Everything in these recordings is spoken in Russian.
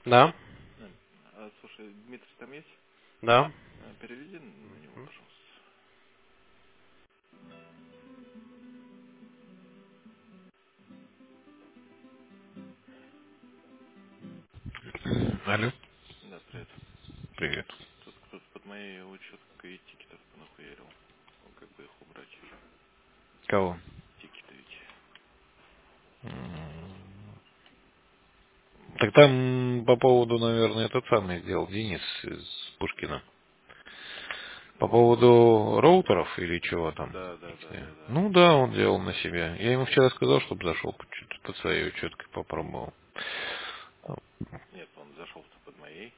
Да, Слушай, Дмитрий там есть? да. Переведи на него, пожалуйста. Алло. Да, привет. Привет. Тут кто-то под моей учеткой тикетов понахуярил. Ну, как бы их убрать уже. Кого? Тикеты ведь. Так Может, там по поводу, наверное, этот самый сделал Денис из Пушкина. По поводу роутеров или чего там? да, да, да, да, да. Ну да, он делал на себя. Я ему вчера сказал, чтобы зашел чуть под своей учеткой попробовал. Нет, он зашел-то под моей.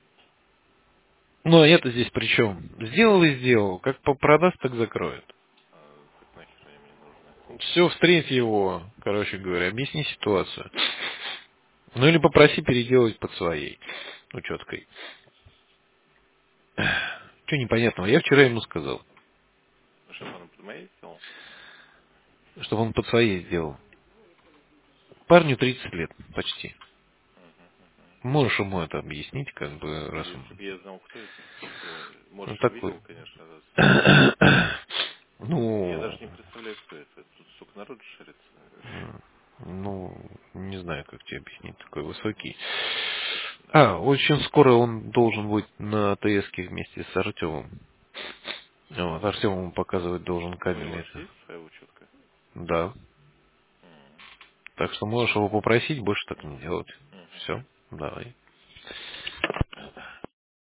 Ну а я-то здесь при чем? Сделал и сделал. Как продаст, так закроет. Так нахер они мне нужны. Все, встреть его, короче говоря, объясни ситуацию. Ну или попроси переделать под своей учеткой. Что непонятного? Я вчера ему сказал, Чтобы он под моей сделал? чтобы он под своей сделал. Парню 30 лет почти. Можешь ему это объяснить, как бы, раз Если он... бы я знал, кто это. Ну, Может, и такой. видел, конечно, раз снимал. Я Ну, даже не представляю, кто это. Тут, сука, народ шарится. ну, не знаю, как тебе объяснить, такой высокий. Да. Очень скоро он должен быть на ТСке вместе с Артемом. Вот, Артем ему показывать должен У кабель него же это. есть своя учетка? Да. М. Так что можешь его попросить больше так не делать. Мгм. Все, давай.